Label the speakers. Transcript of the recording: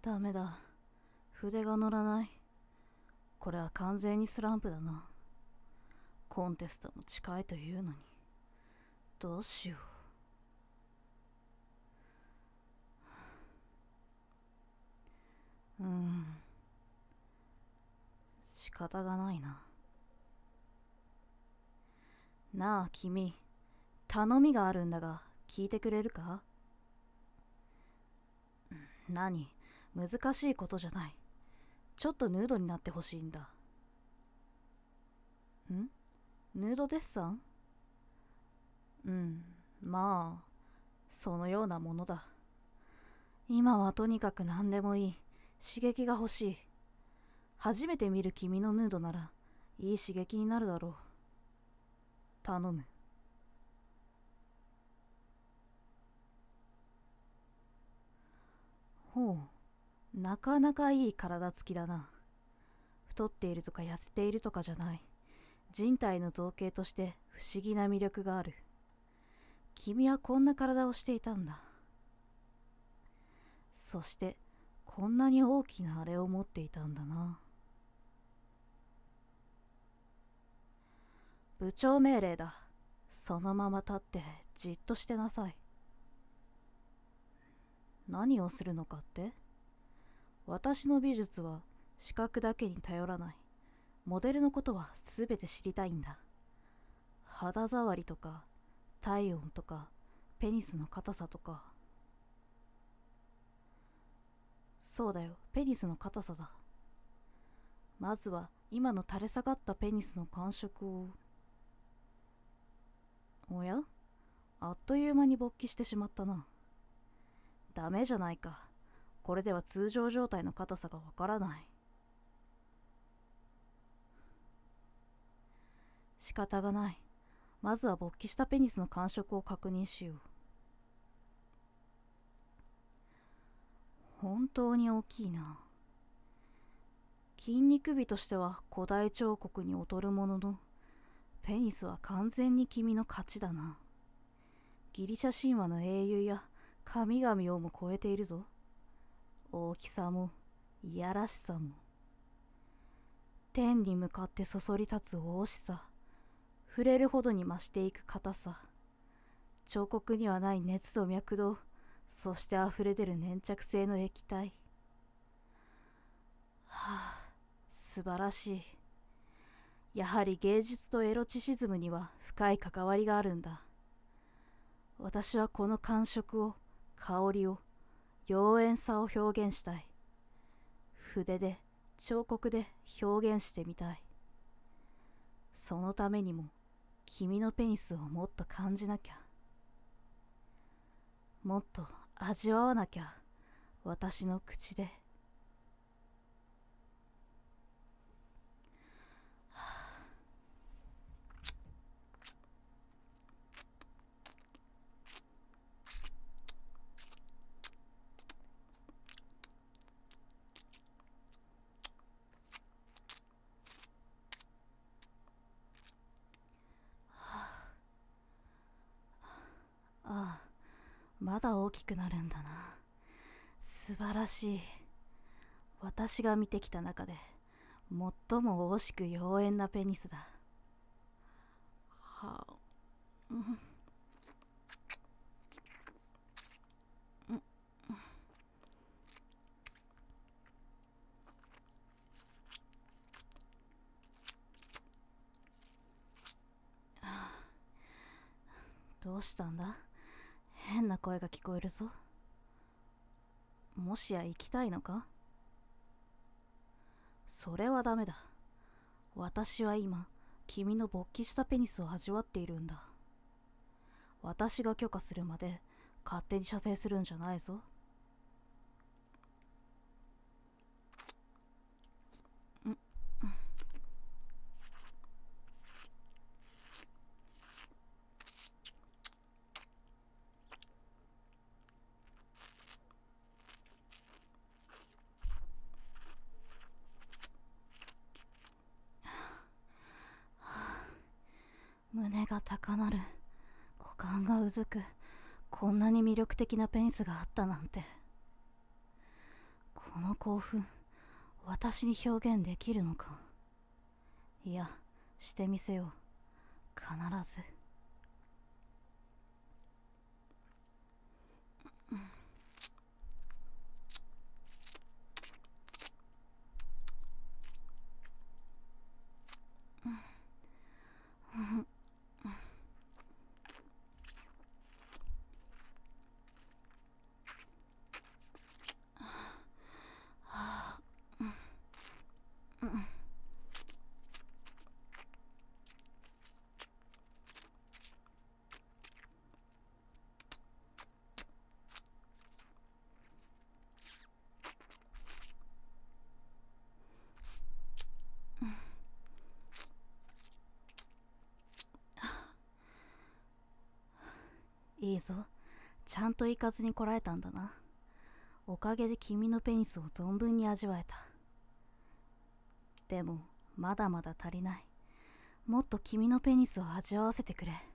Speaker 1: ダメだ。筆が乗らない。これは完全にスランプだな。コンテストも近いというのに。どうしよう。仕方がないな。なあ君、頼みがあるんだが聞いてくれるか？何？難しいことじゃない。ちょっとヌードになってほしいんだ。ヌードデッサン？まあそのようなものだ。今はとにかく何でもいい。刺激が欲しい。初めて見る君のヌードならいい刺激になるだろう。頼む。ほう、なかなかいい体つきだな。太っているとか痩せているとかじゃない。人体の造形として不思議な魅力がある。君はこんな体をしていたんだ。そしてこんなに大きなあれを持っていたんだな。部長命令だ。そのまま立ってじっとしてなさい。何をするのかって？私の美術は視覚だけに頼らない。モデルのことはすべて知りたいんだ。肌触りとか体温とかペニスの硬さとか。そうだよ、ペニスの硬さだ。まずは今の垂れ下がったペニスの感触を。おや？あっという間に勃起してしまったな。ダメじゃないか。これでは通常状態の硬さがわからない。仕方がない。まずは勃起したペニスの感触を確認しよう。本当に大きいな。筋肉美としては古代彫刻に劣るものの、ペニスは完全に君の勝ちだな。ギリシャ神話の英雄や神々をも超えているぞ。大きさもいやらしさも。天に向かってそそり立つ大しさ、触れるほどに増していく硬さ、彫刻にはない熱と脈動、そして溢れ出る粘着性の液体。素晴らしい。やはり芸術とエロチシズムには深い関わりがあるんだ。私はこの感触を、香りを、妖艶さを表現したい。筆で、彫刻で表現してみたい。そのためにも君のペニスをもっと感じなきゃ。もっと味わわなきゃ、私の口で。ああ、まだ大きくなるんだな。素晴らしい。私が見てきた中で最も惜しく妖艶なペニスだ。はあ、どうしたんだ？変な声が聞こえるぞ。もしや行きたいのか？それはダメだ。私は今、君の勃起したペニスを味わっているんだ。私が許可するまで勝手に射精するんじゃないぞ。胸が高鳴る。股間がうずく。こんなに魅力的なペニスがあったなんて。ここの興奮、私に表現できるのか。いや、してみせよう。必ず。いいぞ。ちゃんと行かずにこらえたんだな。おかげで君のペニスを存分に味わえた。でも、まだまだ足りない。もっと君のペニスを味わわせてくれ。